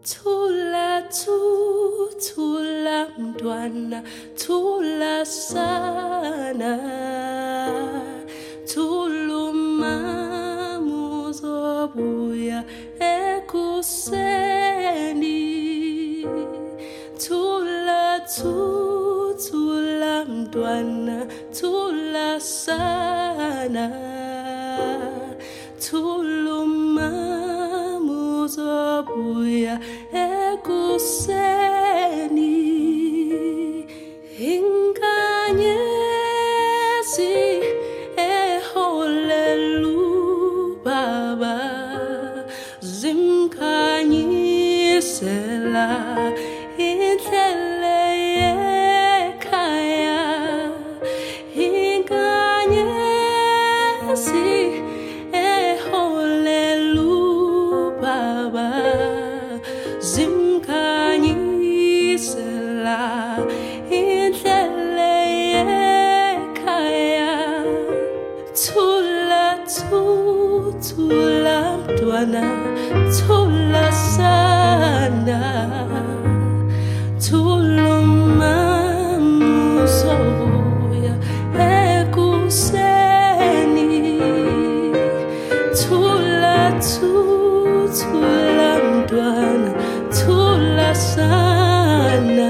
Thula thula mntwana thula sana thuluma muzobuya ekuseni thula thula mntwana thula sana thuluma muzobuya ekuseni inkanyezi eholelu baba zimkhanyisela indlela yekhaya inkanyezi eholelu baba zimkhanyisela indlela yekhaya thula thula mntwana thula sana thuluma muzobuya ekuseni thula thula mntwana thula sana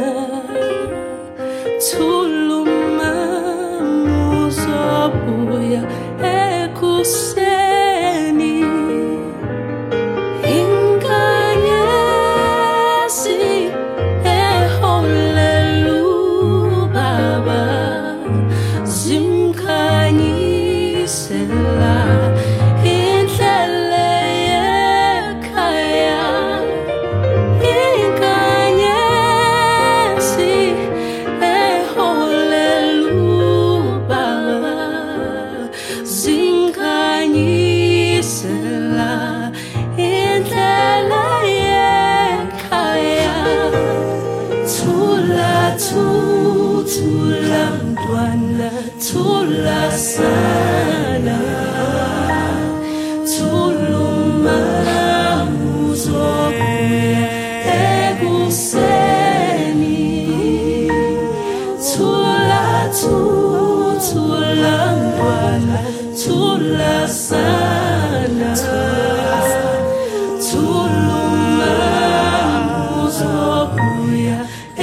thuluma muzobuya ekuseni inkanyezi eholelu baba zimkhanyisela indlela yekhaya inkanyezi eholelu baba zimkhanyisela indlela yekhaya thula thula mntwana thula sana thuluma muzobuya ekuseni thula thula mntwana thula sana thuluma muzobuya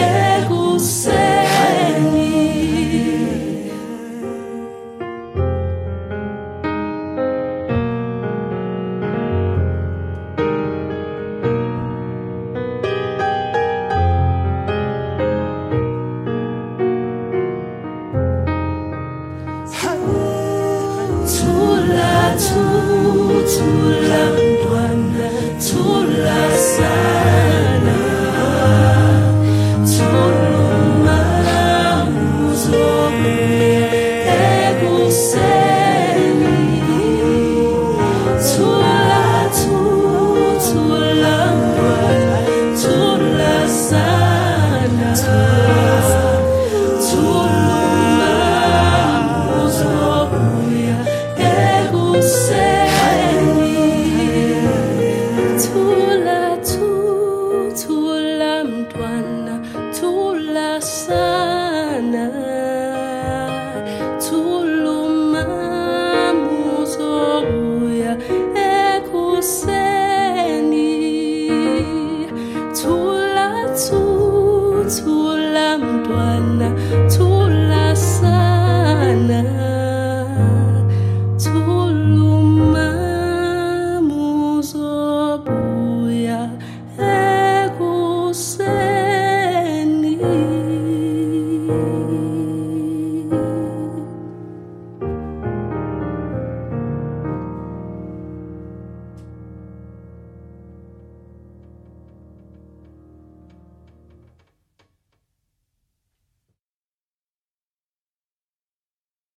ekuseni. Thula thula mntwana thula sana thuluma muzobuya ekuseni thula thula mntwana thula sana thuluma muzobuya ekuseni.